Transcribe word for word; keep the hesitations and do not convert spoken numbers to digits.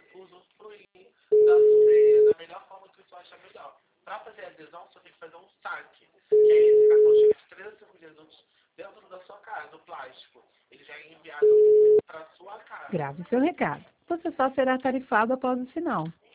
usufruir da, é, da melhor forma que você achar melhor. Para fazer a adesão, você tem que fazer um saque, que aí esse cartão chega de três a cinco minutos dentro da sua casa, o plástico. Ele já é enviado para sua casa. Grave seu recado. Você só será tarifado após o sinal.